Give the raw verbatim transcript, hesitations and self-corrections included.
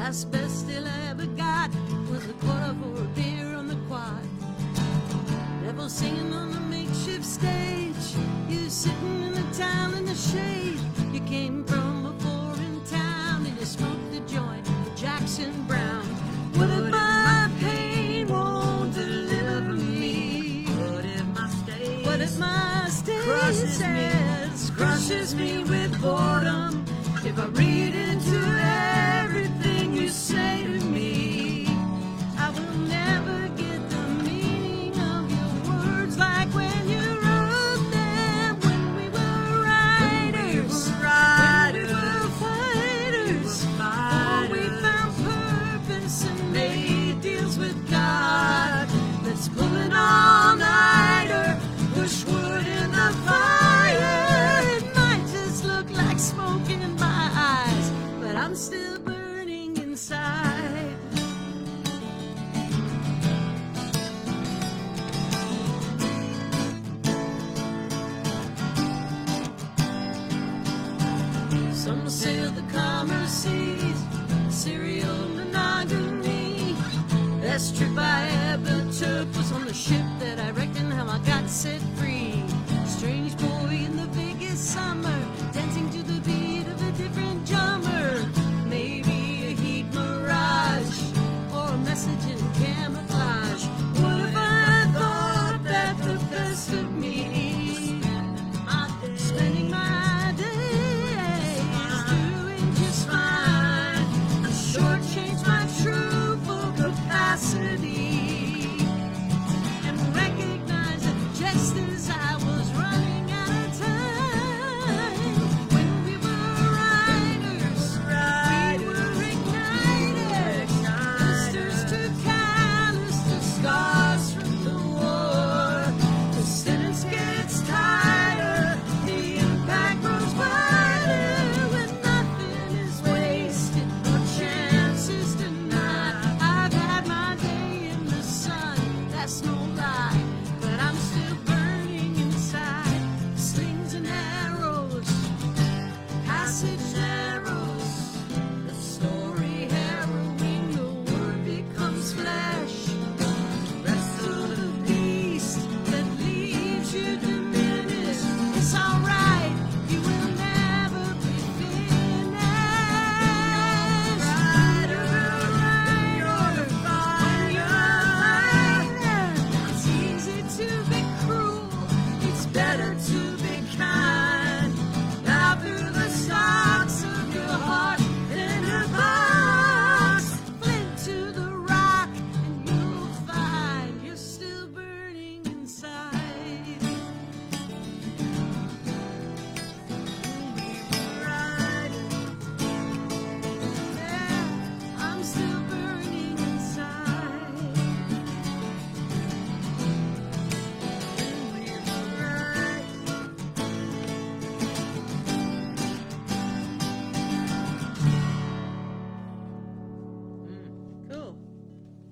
last best deal I ever got was a quarter for a beer on the quad. Devil singing on the makeshift stage, you sitting in the town in the shade. You came from a foreign town and you smoked the joint for Jackson Brown. What if my pain won't deliver me? What if my state, what if my state crushes me, crushes me with boredom? If I read into everything you say to me, I will never get the meaning of your words like when you wrote them. When we were riders, when we were fighters, oh, we found purpose and made deals with God. Let's pull an all-nighter, push wood in the fire. It might just look like smoke in my eyes, but I'm still burning inside. Some sail the commerce seas, serial monogamy. Best trip I ever took was on the ship that I reckon how I got set free. Strange boy in the Vegas summer, dancing to the beat